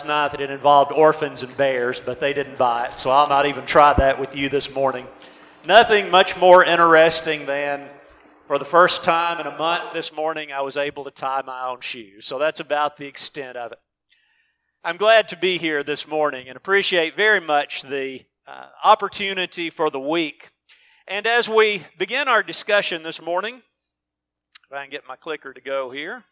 night that it involved orphans and bears, but they didn't buy it, so I'll not even try that with you this morning. Nothing much more interesting than, for the first time in a month this morning, I was able to tie my own shoes. So that's about the extent of it. I'm glad to be here this morning and appreciate very much the opportunity for the week. And as we begin our discussion this morning, if I can get my clicker to go here.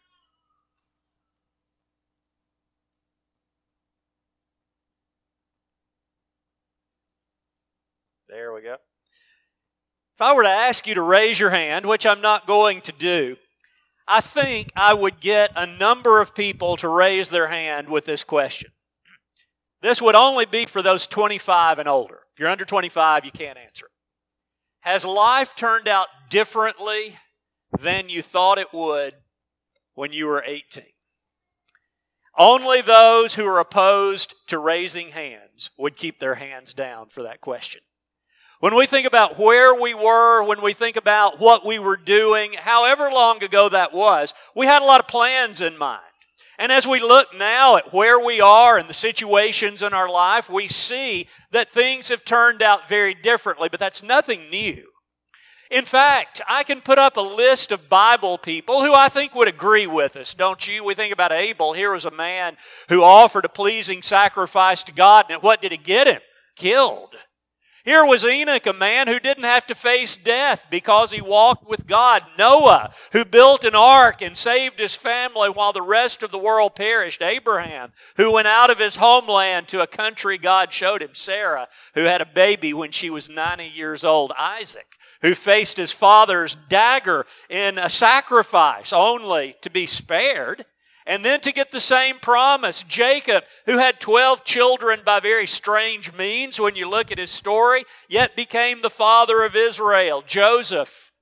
There we go. If I were to ask you to raise your hand, which I'm not going to do, I think I would get a number of people to raise their hand with this question. This would only be for those 25 and older. If you're under 25, you can't answer it. Has life turned out differently than you thought it would when you were 18? Only those who are opposed to raising hands would keep their hands down for that question. When we think about where we were, when we think about what we were doing, however long ago that was, we had a lot of plans in mind. And as we look now at where we are and the situations in our life, we see that things have turned out very differently, but that's nothing new. In fact, I can put up a list of Bible people who I think would agree with us, don't you? We think about Abel. Here was a man who offered a pleasing sacrifice to God, and what did it get him? Killed. Here was Enoch, a man who didn't have to face death because he walked with God. Noah, who built an ark and saved his family while the rest of the world perished. Abraham, who went out of his homeland to a country God showed him. Sarah, who had a baby when she was 90 years old. Isaac, who faced his father's dagger in a sacrifice only to be spared. And then to get the same promise, Jacob, who had 12 children by very strange means when you look at his story, yet became the father of Israel. Joseph,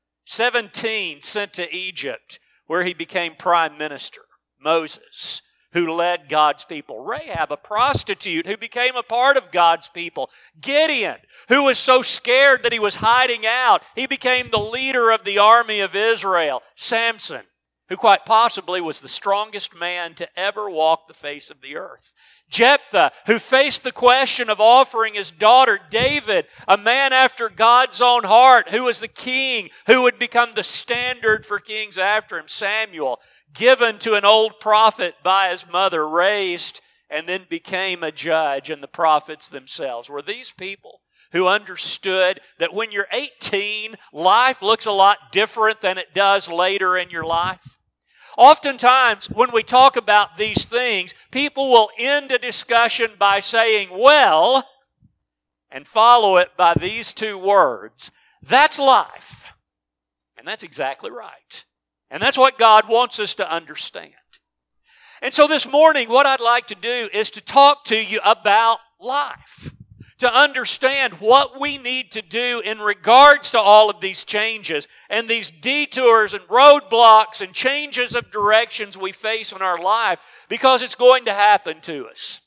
17, sent to Egypt, where he became prime minister. Moses, who led God's people. Rahab, a prostitute, who became a part of God's people. Gideon, who was so scared that he was hiding out, he became the leader of the army of Israel. Samson, who quite possibly was the strongest man to ever walk the face of the earth. Jephthah, who faced the question of offering his daughter David, a man after God's own heart, who was the king, who would become the standard for kings after him. Samuel, given to an old prophet by his mother, raised and then became a judge, and the prophets themselves. Were these people who understood that when you're 18, life looks a lot different than it does later in your life? Oftentimes, when we talk about these things, people will end a discussion by saying, well, and follow it by these two words, that's life. And that's exactly right. And that's what God wants us to understand. And so this morning, what I'd like to do is to talk to you about life, to understand what we need to do in regards to all of these changes and these detours and roadblocks and changes of directions we face in our life, because it's going to happen to us.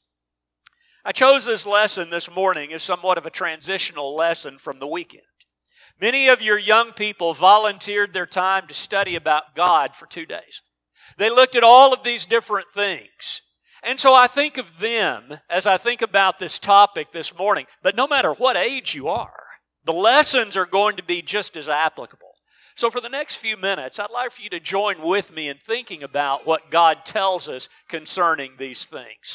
I chose this lesson this morning as somewhat of a transitional lesson from the weekend. Many of your young people volunteered their time to study about God for 2 days. They looked at all of these different things. And so I think of them as I think about this topic this morning. But no matter what age you are, the lessons are going to be just as applicable. So for the next few minutes, I'd like for you to join with me in thinking about what God tells us concerning these things.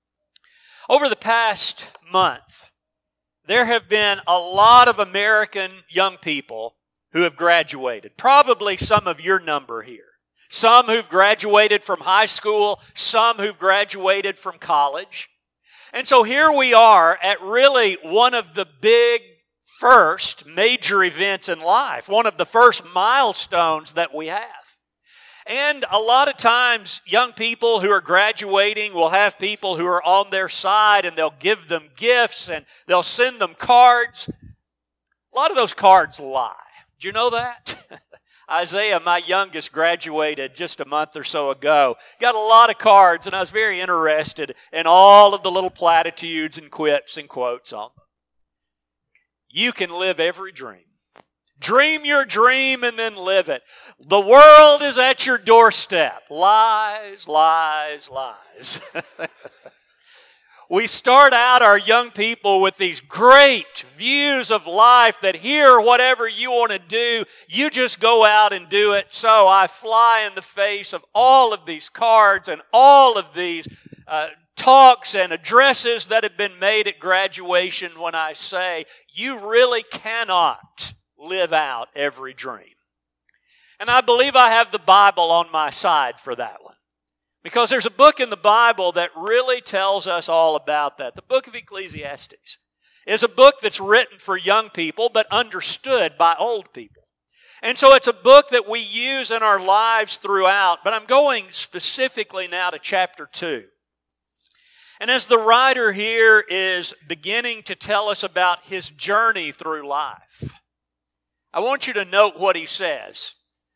Over the past month, there have been a lot of American young people who have graduated. Probably some of your number here. Some who've graduated from high school, some who've graduated from college. And so here we are at really one of the big first major events in life, one of the first milestones that we have. And a lot of times, young people who are graduating will have people who are on their side, and they'll give them gifts and they'll send them cards. A lot of those cards lie. Do you know that? Isaiah, my youngest, graduated just a month or so ago. Got a lot of cards, and I was very interested in all of the little platitudes and quips and quotes on them. You can live every dream. Dream your dream and then live it. The world is at your doorstep. Lies, lies, lies. We start out our young people with these great views of life that here, whatever you want to do, you just go out and do it. So I fly in the face of all of these cards and all of these talks and addresses that have been made at graduation when I say, you really cannot live out every dream. And I believe I have the Bible on my side for that one. Because there's a book in the Bible that really tells us all about that. The book of Ecclesiastes is a book that's written for young people but understood by old people. And so it's a book that we use in our lives throughout. But I'm going specifically now to chapter 2. And as the writer here is beginning to tell us about his journey through life, I want you to note what he says.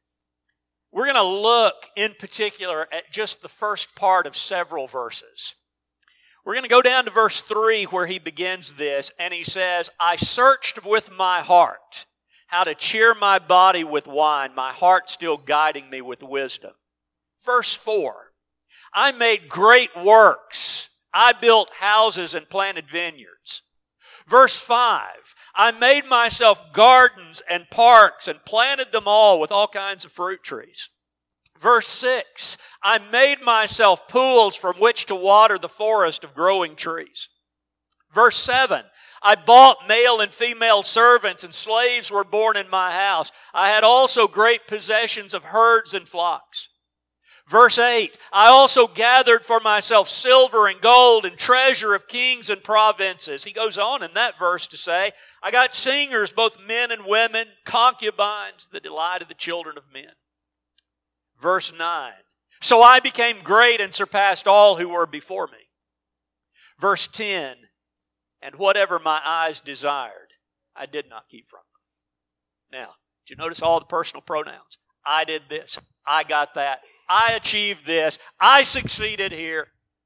We're going to look in particular at just the first part of several verses. We're going to go down to verse 3 where he begins this, and he says, I searched with my heart how to cheer my body with wine, my heart still guiding me with wisdom. Verse 4, I made great works. I built houses and planted vineyards. Verse 5, I made myself gardens and parks and planted them all with all kinds of fruit trees. Verse 6, I made myself pools from which to water the forest of growing trees. Verse 7, I bought male and female servants, and slaves were born in my house. I had also great possessions of herds and flocks. Verse 8, I also gathered for myself silver and gold and treasure of kings and provinces. He goes on in that verse to say, I got singers, both men and women, concubines, the delight of the children of men. Verse 9, so I became great and surpassed all who were before me. Verse 10, and whatever my eyes desired, I did not keep from them. Now, did you notice all the personal pronouns? I did this. I got that. I achieved this. I succeeded here.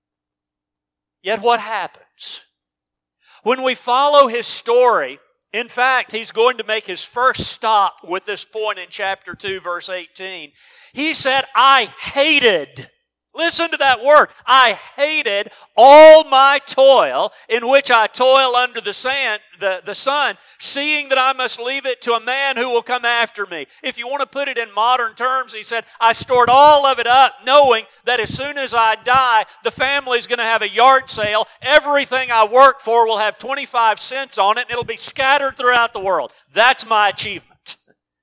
Yet what happens? When we follow his story, in fact, he's going to make his first stop with this point in chapter 2, verse 18. He said, I hated. Listen to that word. I hated all my toil in which I toil under the sun, seeing that I must leave it to a man who will come after me. If you want to put it in modern terms, he said, I stored all of it up knowing that as soon as I die, the family's going to have a yard sale. Everything I work for will have 25 cents on it, and it'll be scattered throughout the world. That's my achievement.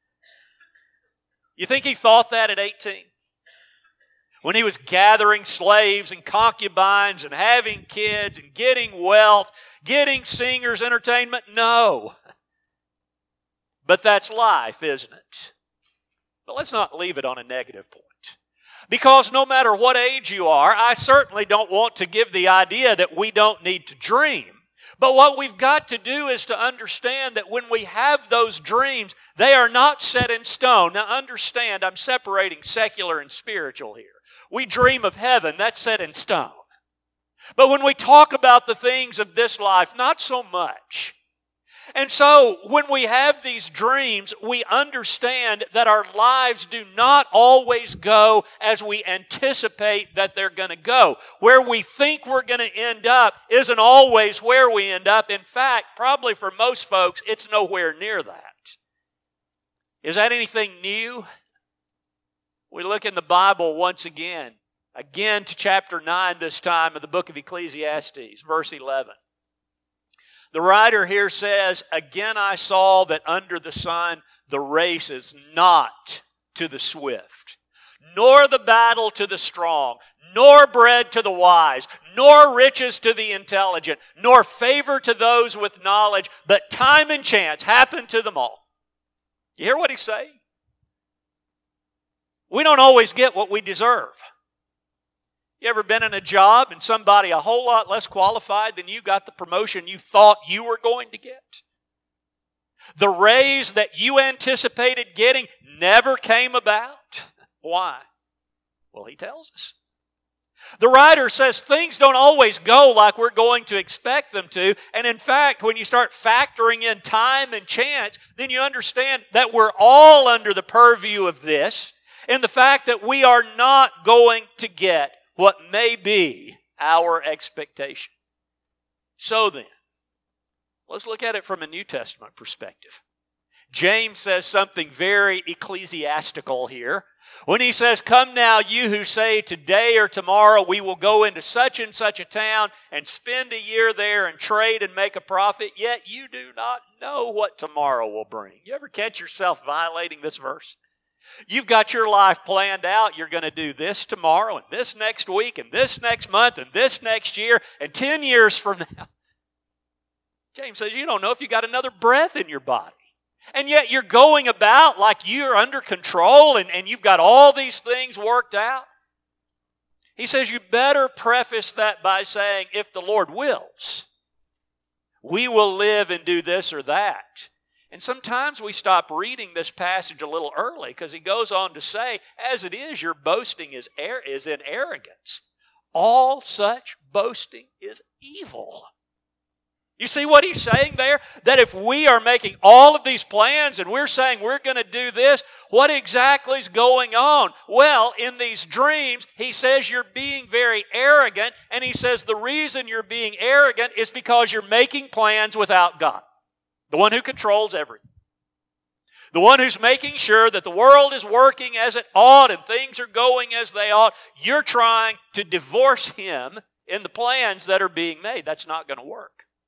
You think he thought that at 18? When he was gathering slaves and concubines and having kids and getting wealth, getting singers, entertainment? No. But that's life, isn't it? But let's not leave it on a negative point. Because no matter what age you are, I certainly don't want to give the idea that we don't need to dream. But what we've got to do is to understand that when we have those dreams, they are not set in stone. Now understand, I'm separating secular and spiritual here. We dream of heaven, that's set in stone. But when we talk about the things of this life, not so much. And so, when we have these dreams, we understand that our lives do not always go as we anticipate that they're going to go. Where we think we're going to end up isn't always where we end up. In fact, probably for most folks, it's nowhere near that. Is that anything new? We look in the Bible once again to chapter 9 this time of the book of Ecclesiastes, verse 11. The writer here says, again I saw that under the sun the race is not to the swift, nor the battle to the strong, nor bread to the wise, nor riches to the intelligent, nor favor to those with knowledge, but time and chance happen to them all. You hear what he's saying? We don't always get what we deserve. You ever been in a job and somebody a whole lot less qualified than you got the promotion you thought you were going to get? The raise that you anticipated getting never came about. Why? Well, he tells us. The writer says things don't always go like we're going to expect them to. And in fact, when you start factoring in time and chance, then you understand that we're all under the purview of this. And the fact that we are not going to get what may be our expectation. So then, let's look at it from a New Testament perspective. James says something very ecclesiastical here when he says, "Come now, you who say today or tomorrow we will go into such and such a town and spend a year there and trade and make a profit, yet you do not know what tomorrow will bring." You ever catch yourself violating this verse? You've got your life planned out. You're going to do this tomorrow and this next week and this next month and this next year and 10 years from now. James says you don't know if you got another breath in your body. And yet you're going about like you're under control and you've got all these things worked out. He says you better preface that by saying, if the Lord wills, we will live and do this or that. And sometimes we stop reading this passage a little early because he goes on to say, as it is, your boasting is in arrogance. All such boasting is evil. You see what he's saying there? That if we are making all of these plans and we're saying we're going to do this, what exactly is going on? Well, in these dreams, he says you're being very arrogant, and he says the reason you're being arrogant is because you're making plans without God, the one who controls everything. The one who's making sure that the world is working as it ought and things are going as they ought. You're trying to divorce him in the plans that are being made. That's not going to work.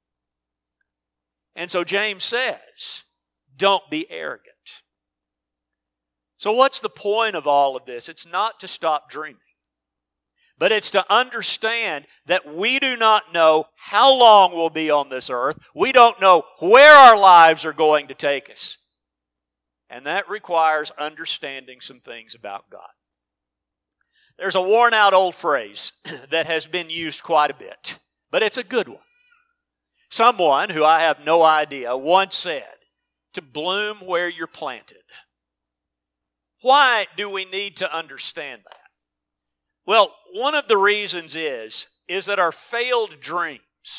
And so James says, don't be arrogant. So what's the point of all of this? It's not to stop dreaming, but it's to understand that we do not know how long we'll be on this earth. We don't know where our lives are going to take us. And that requires understanding some things about God. There's a worn-out old phrase that has been used quite a bit, but it's a good one. Someone who I have no idea once said, to bloom where you're planted. Why do we need to understand that? Well, one of the reasons is that our failed dreams,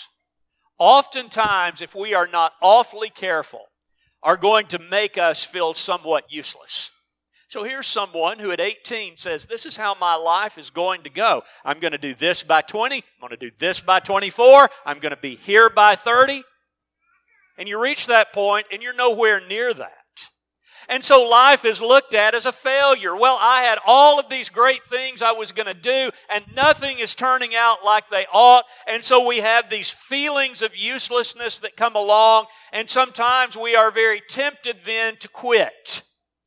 oftentimes, if we are not awfully careful, are going to make us feel somewhat useless. So here's someone who at 18 says, this is how my life is going to go. I'm going to do this by 20. I'm going to do this by 24. I'm going to be here by 30. And you reach that point and you're nowhere near that. And so life is looked at as a failure. Well, I had all of these great things I was going to do and nothing is turning out like they ought. And so we have these feelings of uselessness that come along, and sometimes we are very tempted then to quit.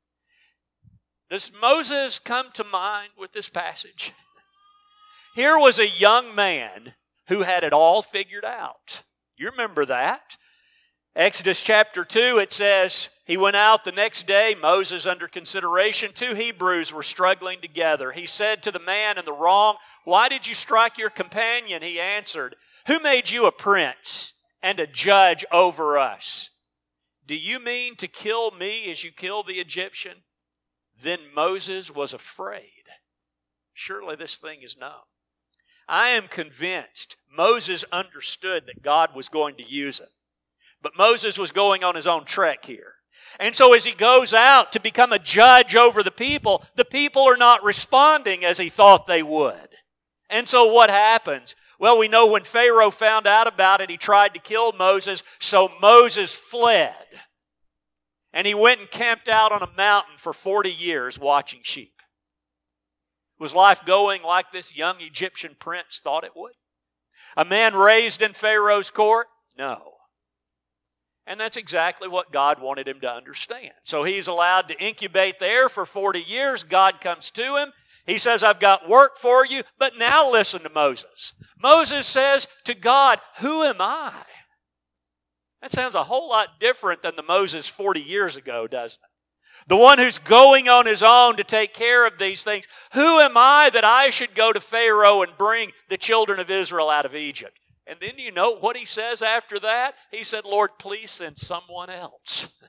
Does Moses come to mind with this passage? Here was a young man who had it all figured out. You remember that? Exodus chapter 2, it says, he went out the next day, Moses under consideration. 2 Hebrews were struggling together. He said to the man in the wrong, "Why did you strike your companion?" He answered, "Who made you a prince and a judge over us? Do you mean to kill me as you killed the Egyptian?" Then Moses was afraid. Surely this thing is known. I am convinced Moses understood that God was going to use him. But Moses was going on his own trek here. And so as he goes out to become a judge over the people are not responding as he thought they would. And so what happens? Well, we know when Pharaoh found out about it, he tried to kill Moses, so Moses fled. And he went and camped out on a mountain for 40 years watching sheep. Was life going like this young Egyptian prince thought it would? A man raised in Pharaoh's court? No. And that's exactly what God wanted him to understand. So he's allowed to incubate there for 40 years. God comes to him. He says, "I've got work for you." But now listen to Moses. Moses says to God, "Who am I?" That sounds a whole lot different than the Moses 40 years ago, doesn't it? The one who's going on his own to take care of these things. Who am I that I should go to Pharaoh and bring the children of Israel out of Egypt? And then you know what he says after that? He said, "Lord, please send someone else."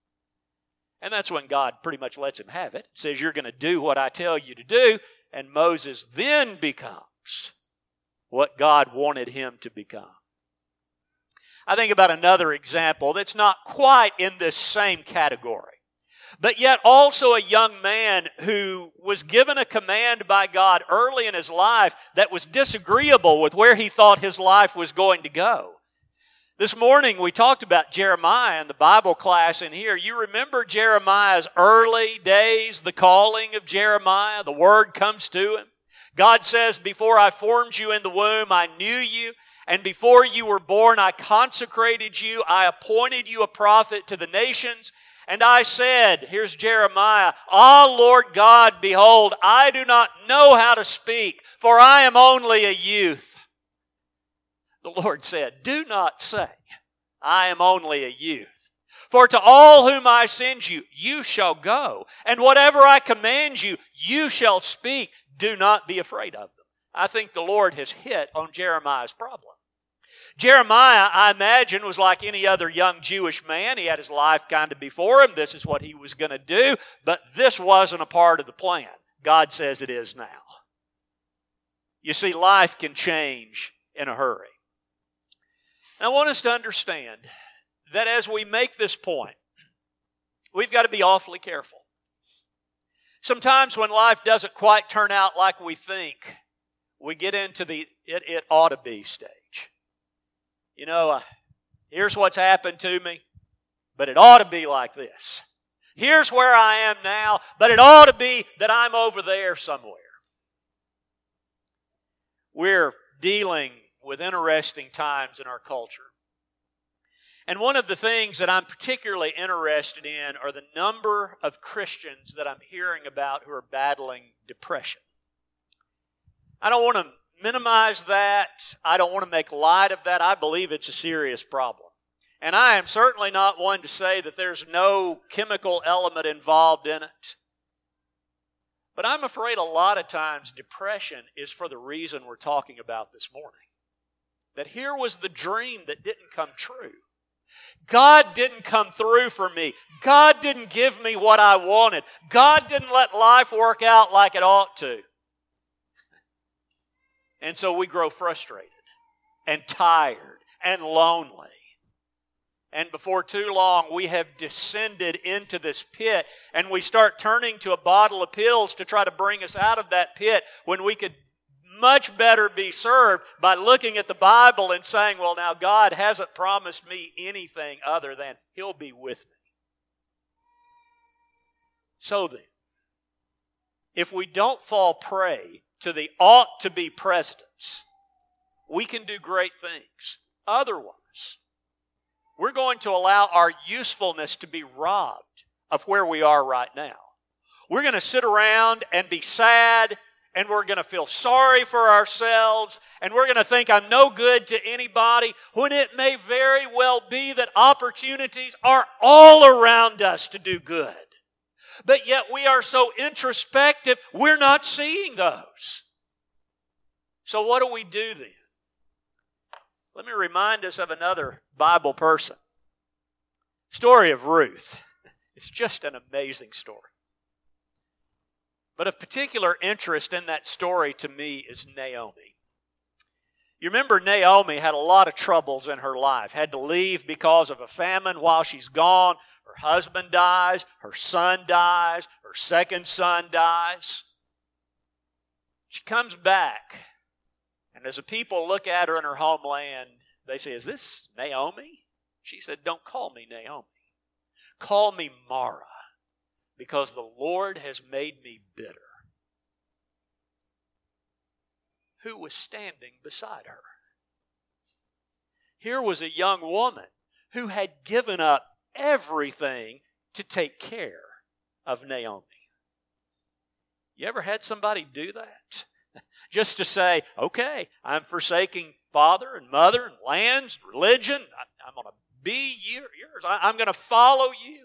And that's when God pretty much lets him have it. Says, "You're going to do what I tell you to do." And Moses then becomes what God wanted him to become. I think about another example that's not quite in this same category, but yet also a young man who was given a command by God early in his life that was disagreeable with where he thought his life was going to go. This morning we talked about Jeremiah in the Bible class in here. You remember Jeremiah's early days, the calling of Jeremiah. The word comes to him. God says, before I formed you in the womb, I knew you. And before you were born, I consecrated you. I appointed you a prophet to the nations. And I said, here's Jeremiah, Ah, Lord God, behold, I do not know how to speak, for I am only a youth. The Lord said, do not say, I am only a youth. For to all whom I send you, you shall go. And whatever I command you, you shall speak. Do not be afraid of them. I think the Lord has hit on Jeremiah's problem. Jeremiah, I imagine, was like any other young Jewish man. He had his life kind of before him. This is what he was going to do. But this wasn't a part of the plan. God says it is now. You see, life can change in a hurry. And I want us to understand that as we make this point, we've got to be awfully careful. Sometimes when life doesn't quite turn out like we think, we get into the it ought to be stage. You know, here's what's happened to me, but it ought to be like this. Here's where I am now, but it ought to be that I'm over there somewhere. We're dealing with interesting times in our culture. And one of the things that I'm particularly interested in are the number of Christians that I'm hearing about who are battling depression. I don't want to minimize that. I don't want to make light of that. I believe it's a serious problem. And I am certainly not one to say that there's no chemical element involved in it. But I'm afraid a lot of times depression is for the reason we're talking about this morning. That here was the dream that didn't come true. God didn't come through for me. God didn't give me what I wanted. God didn't let life work out like it ought to. And so we grow frustrated and tired and lonely. And before too long, we have descended into this pit, and we start turning to a bottle of pills to try to bring us out of that pit when we could much better be served by looking at the Bible and saying, well, now God hasn't promised me anything other than He'll be with me. So then, if we don't fall prey to the ought to be presidents, we can do great things. Otherwise, we're going to allow our usefulness to be robbed of where we are right now. We're going to sit around and be sad, and we're going to feel sorry for ourselves, and we're going to think I'm no good to anybody, when it may very well be that opportunities are all around us to do good. But yet we are so introspective, we're not seeing those. So what do we do then? Let me remind us of another Bible person. Story of Ruth. It's just an amazing story. But of particular interest in that story to me is Naomi. You remember Naomi had a lot of troubles in her life. Had to leave because of a famine while she's gone. Her husband dies, her son dies, her second son dies. She comes back, and as the people look at her in her homeland, they say, is this Naomi? She said, don't call me Naomi. Call me Mara, because the Lord has made me bitter. Who was standing beside her? Here was a young woman who had given up everything to take care of Naomi. You ever had somebody do that? Just to say, okay, I'm forsaking father and mother and lands, religion. I'm going to be yours. I'm going to follow you.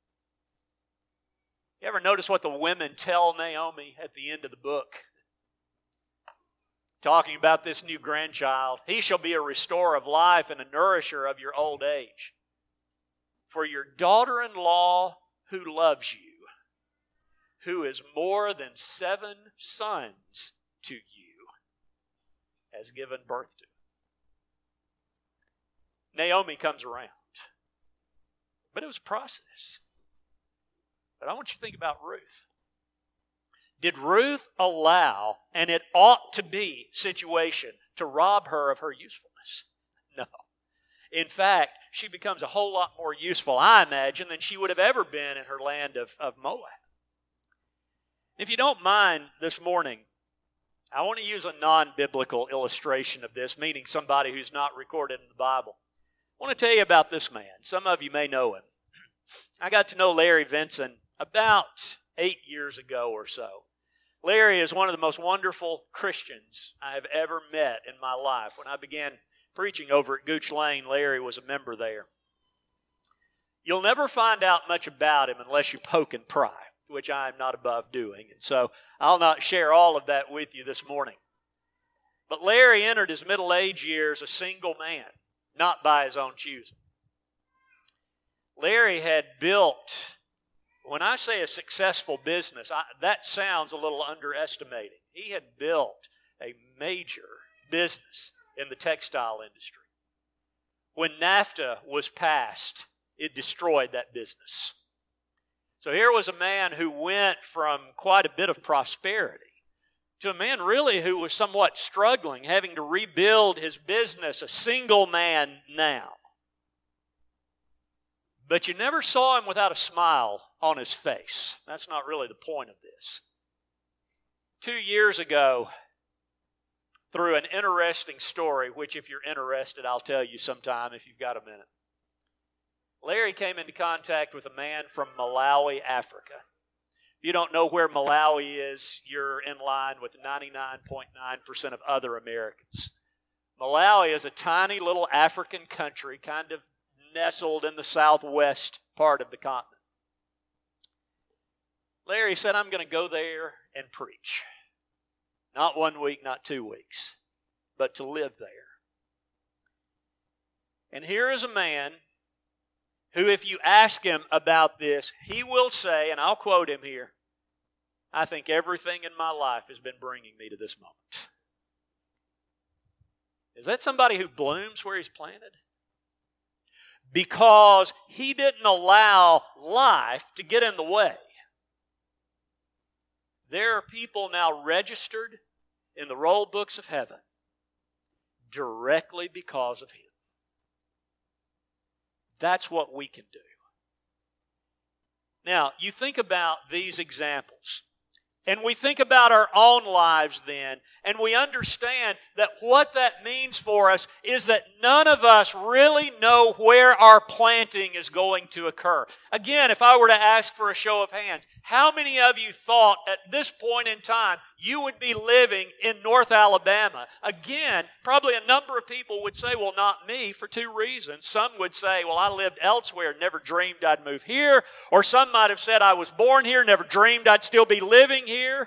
You ever notice what the women tell Naomi at the end of the book? Talking about this new grandchild. He shall be a restorer of life and a nourisher of your old age. For your daughter-in-law who loves you, who is more than 7 sons to you, has given birth to. Naomi comes around. But it was a process. But I want you to think about Ruth. Did Ruth allow an it ought to be situation to rob her of her usefulness? No. In fact, she becomes a whole lot more useful, I imagine, than she would have ever been in her land of Moab. If you don't mind this morning, I want to use a non-biblical illustration of this, meaning somebody who's not recorded in the Bible. I want to tell you about this man. Some of you may know him. I got to know Larry Vinson about 8 years ago or so. Larry is one of the most wonderful Christians I have ever met in my life. When I began preaching over at Gooch Lane, Larry was a member there. You'll never find out much about him unless you poke and pry, which I am not above doing. And so I'll not share all of that with you this morning. But Larry entered his middle-age years a single man, not by his own choosing. Larry had built, when I say a successful business, that sounds a little underestimating. He had built a major business in the textile industry. When NAFTA was passed, it destroyed that business. So here was a man who went from quite a bit of prosperity to a man really who was somewhat struggling, having to rebuild his business, a single man now. But you never saw him without a smile on his face. That's not really the point of this. 2 years ago, through an interesting story, which if you're interested, I'll tell you sometime if you've got a minute. Larry came into contact with a man from Malawi, Africa. If you don't know where Malawi is, you're in line with 99.9% of other Americans. Malawi is a tiny little African country, kind of nestled in the southwest part of the continent. Larry said, I'm going to go there and preach. Not 1 week, not 2 weeks, but to live there. And here is a man who, if you ask him about this, he will say, and I'll quote him here, I think everything in my life has been bringing me to this moment. Is that somebody who blooms where he's planted? Because he didn't allow life to get in the way. There are people now registered in the roll books of heaven directly because of him. That's what we can do. Now, you think about these examples, and we think about our own lives then, and we understand that what that means for us is that none of us really know where our planting is going to occur. Again, if I were to ask for a show of hands, how many of you thought at this point in time you would be living in North Alabama? Again, probably a number of people would say, well, not me, for two reasons. Some would say, well, I lived elsewhere, never dreamed I'd move here. Or some might have said, I was born here, never dreamed I'd still be living here.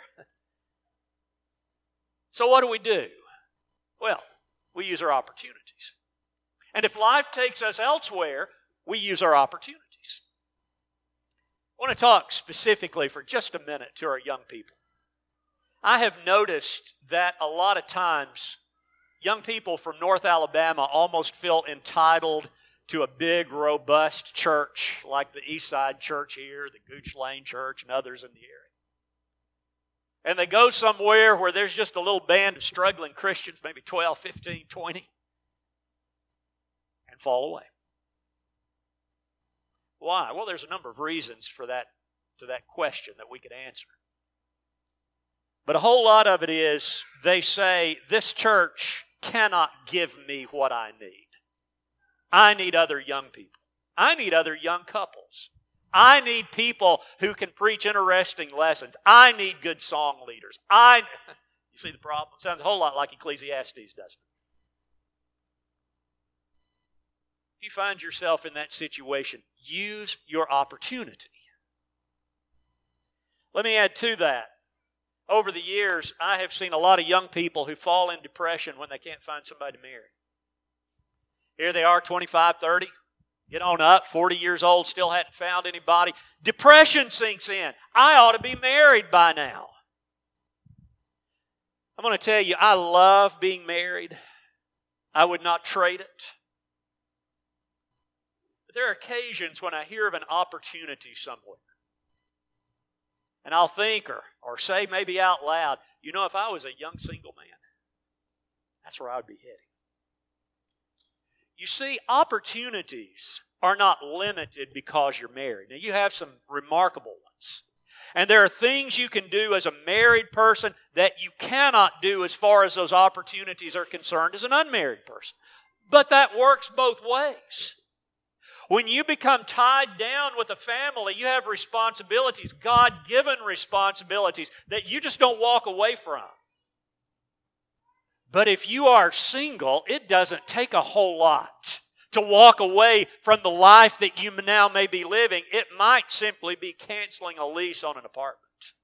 So what do? Well, we use our opportunities. And if life takes us elsewhere, we use our opportunities. I want to talk specifically for just a minute to our young people. I have noticed that a lot of times young people from North Alabama almost feel entitled to a big, robust church like the Eastside Church here, the Gooch Lane Church, and others in the area. And they go somewhere where there's just a little band of struggling Christians, maybe 12, 15, 20, and fall away. Why? Well, there's a number of reasons for that, to that question that we could answer. But a whole lot of it is they say, this church cannot give me what I need. I need other young people. I need other young couples. I need people who can preach interesting lessons. I need good song leaders. You see the problem? It sounds a whole lot like Ecclesiastes, doesn't it? If you find yourself in that situation, use your opportunity. Let me add to that. Over the years, I have seen a lot of young people who fall in depression when they can't find somebody to marry. Here they are, 25, 30, get on up, 40 years old, still hadn't found anybody. Depression sinks in. I ought to be married by now. I'm going to tell you, I love being married. I would not trade it. But there are occasions when I hear of an opportunity somewhere. And I'll think or say maybe out loud, you know, if I was a young single man, that's where I would be heading. You see, opportunities are not limited because you're married. Now, you have some remarkable ones. And there are things you can do as a married person that you cannot do as far as those opportunities are concerned as an unmarried person. But that works both ways. When you become tied down with a family, you have responsibilities, God-given responsibilities, that you just don't walk away from. But if you are single, it doesn't take a whole lot to walk away from the life that you now may be living. It might simply be canceling a lease on an apartment.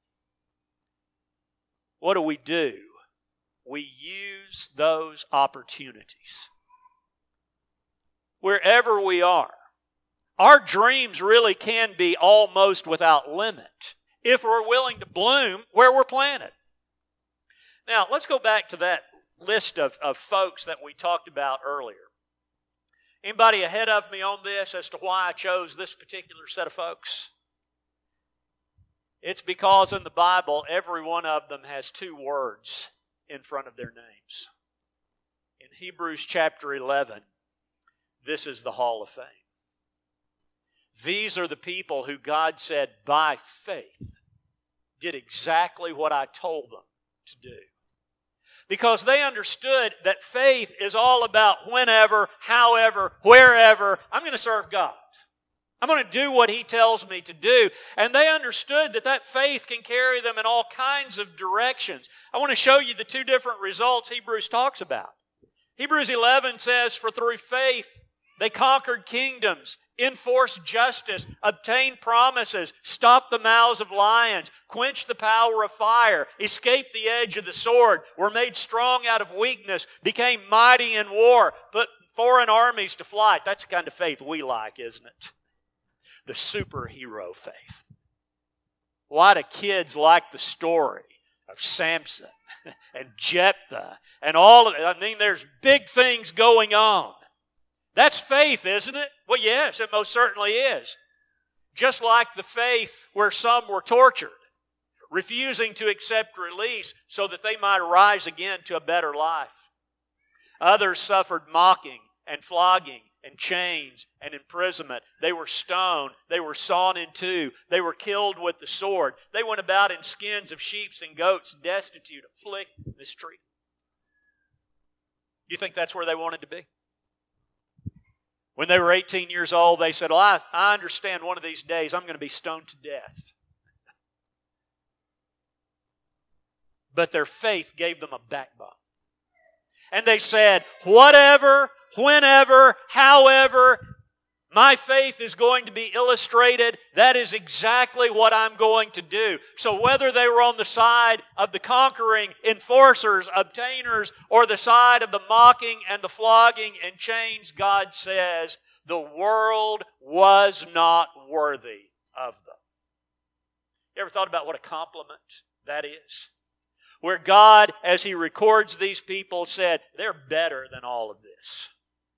What do? We use those opportunities. Wherever we are, our dreams really can be almost without limit if we're willing to bloom where we're planted. Now, let's go back to that list of folks that we talked about earlier. Anybody ahead of me on this as to why I chose this particular set of folks? It's because in the Bible, every one of them has two words in front of their names. In Hebrews chapter 11, this is the Hall of Fame. These are the people who God said, by faith, did exactly what I told them to do. Because they understood that faith is all about whenever, however, wherever, I'm going to serve God. I'm going to do what He tells me to do. And they understood that that faith can carry them in all kinds of directions. I want to show you the two different results Hebrews talks about. Hebrews 11 says, for through faith they conquered kingdoms, enforced justice, obtained promises, stopped the mouths of lions, quenched the power of fire, escaped the edge of the sword, were made strong out of weakness, became mighty in war, put foreign armies to flight. That's the kind of faith we like, isn't it? The superhero faith. Why do kids like the story of Samson and Jephthah and all of it? I mean, there's big things going on. That's faith, isn't it? Well, yes, it most certainly is. Just like the faith where some were tortured, refusing to accept release so that they might rise again to a better life. Others suffered mocking and flogging and chains and imprisonment. They were stoned. They were sawn in two. They were killed with the sword. They went about in skins of sheep and goats, destitute, afflicted, mistreated. Do you think that's where they wanted to be? When they were 18 years old, they said, well, I understand one of these days I'm going to be stoned to death. But their faith gave them a backbone. And they said, whatever, whenever, however, my faith is going to be illustrated, that is exactly what I'm going to do. So whether they were on the side of the conquering enforcers, obtainers, or the side of the mocking and the flogging and chains, God says the world was not worthy of them. You ever thought about what a compliment that is? Where God, as He records these people, said, they're better than all of this.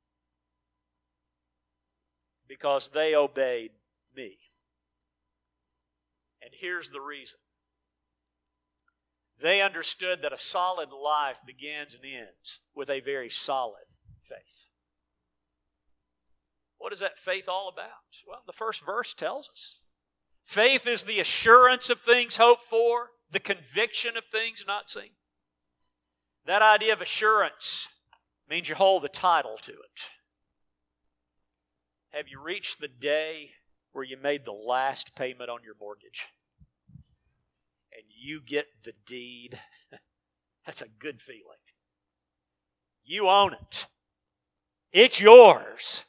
Because they obeyed me. And here's the reason. They understood that a solid life begins and ends with a very solid faith. What is that faith all about? Well, the first verse tells us. Faith is the assurance of things hoped for, the conviction of things not seen. That idea of assurance means you hold the title to it. Have you reached the day where you made the last payment on your mortgage? And you get the deed? That's a good feeling. You own it. It's yours.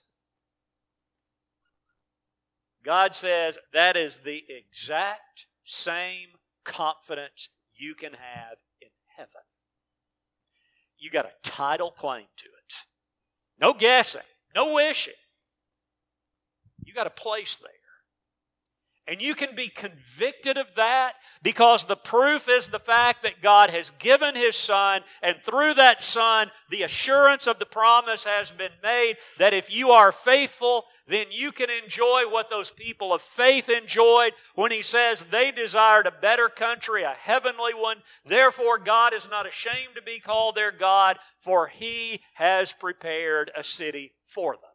God says that is the exact same confidence you can have in heaven. You got a title claim to it. No guessing, no wishing. You got a place there. And you can be convicted of that because the proof is the fact that God has given His Son, and through that Son, the assurance of the promise has been made that if you are faithful, then you can enjoy what those people of faith enjoyed when he says they desired a better country, a heavenly one. Therefore, God is not ashamed to be called their God, for he has prepared a city for them.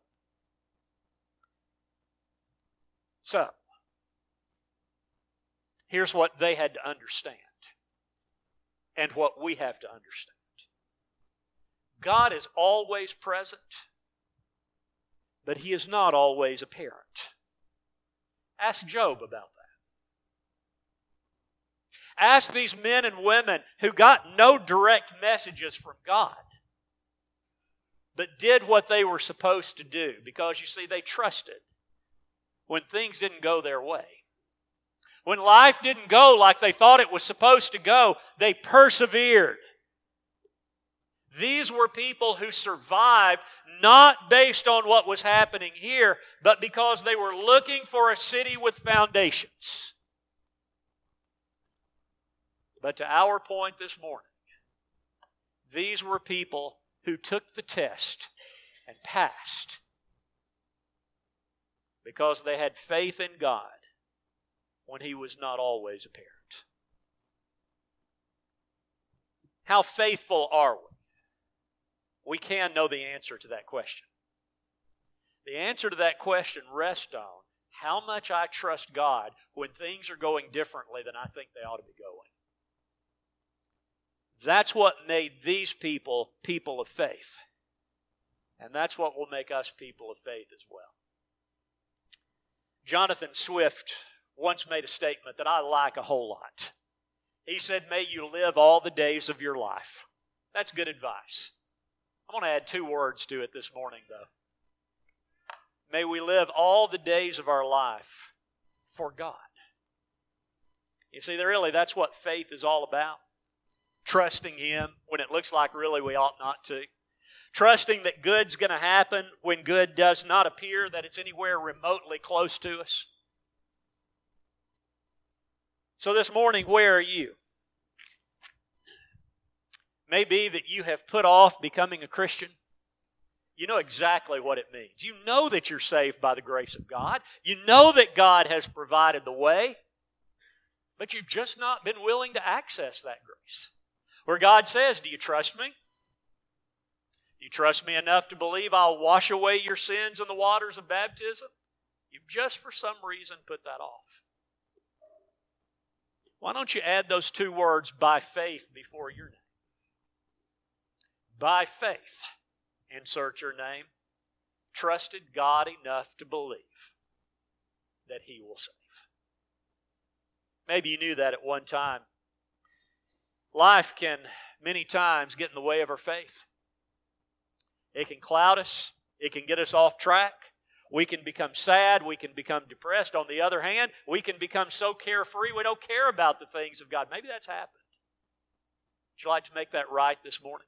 So, here's what they had to understand, and what we have to understand. God is always present, but he is not always apparent. Ask Job about that. Ask these men and women who got no direct messages from God, but did what they were supposed to do, because you see, they trusted when things didn't go their way. When life didn't go like they thought it was supposed to go, they persevered. These were people who survived not based on what was happening here, but because they were looking for a city with foundations. But to our point this morning, these were people who took the test and passed because they had faith in God when he was not always apparent. How faithful are we? We can know the answer to that question. The answer to that question rests on how much I trust God when things are going differently than I think they ought to be going. That's what made these people people of faith. And that's what will make us people of faith as well. Jonathan Swift once made a statement that I like a whole lot. He said, "May you live all the days of your life." That's good advice. I'm going to add 2 words to it this morning, though. May we live all the days of our life for God. You see, really, that's what faith is all about. Trusting him when it looks like really we ought not to. Trusting that good's going to happen when good does not appear that it's anywhere remotely close to us. So this morning, where are you? Maybe that you have put off becoming a Christian. You know exactly what it means. You know that you're saved by the grace of God. You know that God has provided the way, but you've just not been willing to access that grace. Where God says, do you trust me? Do you trust me enough to believe I'll wash away your sins in the waters of baptism? You've just for some reason put that off. Why don't you add those 2 words, by faith, before your name? By faith, insert your name, trusted God enough to believe that he will save. Maybe you knew that at one time. Life can many times get in the way of our faith. It can cloud us. It can get us off track. We can become sad. We can become depressed. On the other hand, we can become so carefree we don't care about the things of God. Maybe that's happened. Would you like to make that right this morning?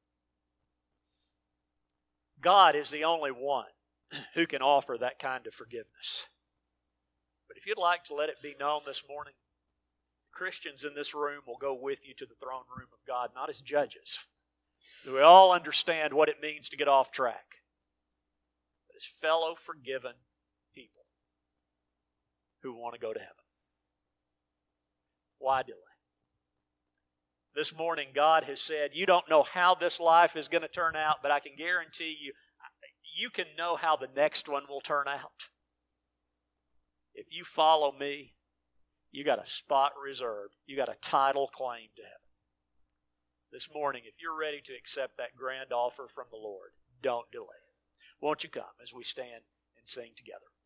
God is the only one who can offer that kind of forgiveness. But if you'd like to let it be known this morning, Christians in this room will go with you to the throne room of God, not as judges. We all understand what it means to get off track, but as fellow forgiven people who want to go to heaven. Why delay? This morning, God has said, you don't know how this life is going to turn out, but I can guarantee you, you can know how the next one will turn out. If you follow me, you got a spot reserved. You got a title claim to heaven. This morning, if you're ready to accept that grand offer from the Lord, don't delay it. Won't you come as we stand and sing together?